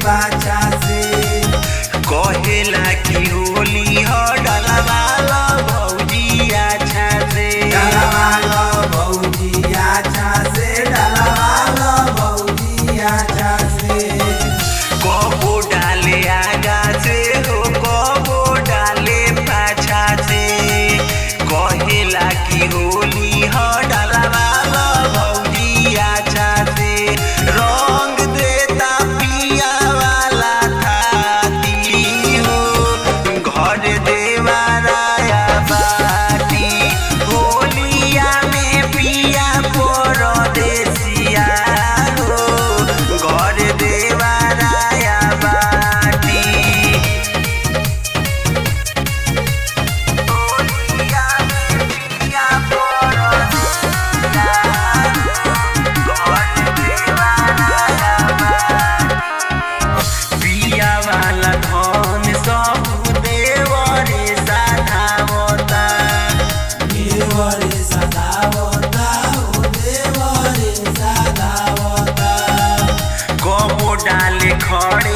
बाचा से कहेला कि होली हो डलवालो भौजी अच्छा से डलवालो भौजी अच्छा से डलवालो भौजी अच्छा से कबो डाले आगा से हो कबो डाले पाछा से कहेला कि होली हो डलवालो भौजी अच्छा से रंग देता पिया वाला थाती हो घर देवाराया बाटी होलिया में पिया परदेसिया हो घर देवाराया बाटी होलिया में पिया परदेसिया घर देवाराया पिया वाला धन सब देवरे साधावता देवरे सदावता ओ देवरे सदावता कबो डाले खड़े